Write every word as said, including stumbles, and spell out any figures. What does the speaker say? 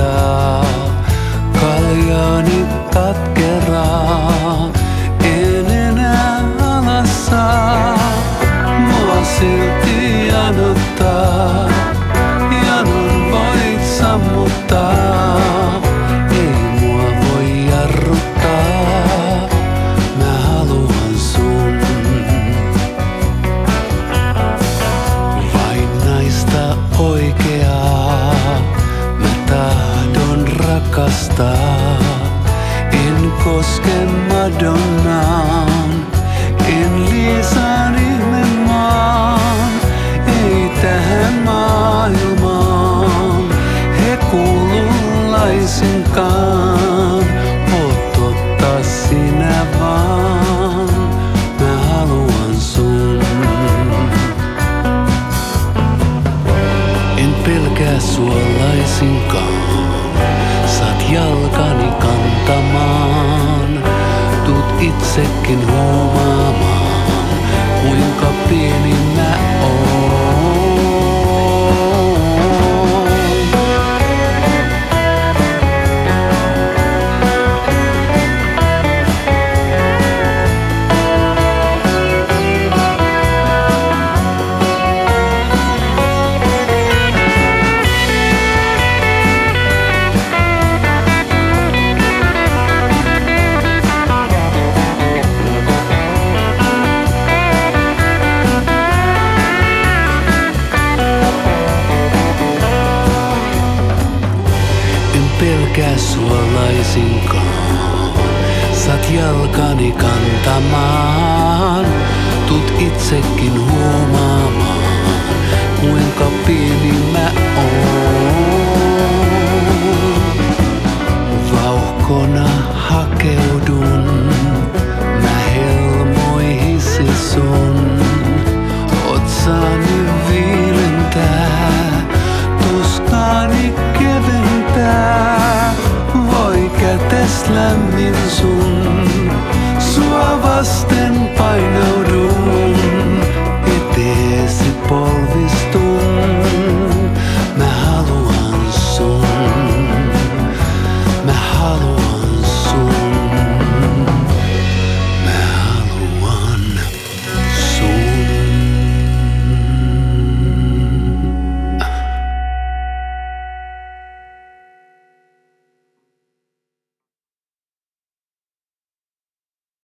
ja kaljani katkeraa. En enää alas saa, mua silti janottaa. Janon voit sammuttaa, ei mua voi jarruttaa. Mä haluan sun. Vain naista oikeaa mä tahdon rakastaa. En koske Madonnaan, en Liisan ihmemaan. Ei tähän maailmaan he kuulu laisinkaan. Oot totta sinä vaan, mä haluan sun. En pelkää sua laisinkaan, saat jalkani kantamaan. Tuut itsekin huomaamaan, kuinka pieni mä oon. Pelkää sua laisinkaan, saat jalkani kantamaan. Tuut itsekin huomaamaan, kuinka pieni mä oon. Vauhkona hakeudun mä helmoihisi sun. Otsani viilentää, tuskaani keventää. Voi kätes lämmin sun, sua vasten painaa.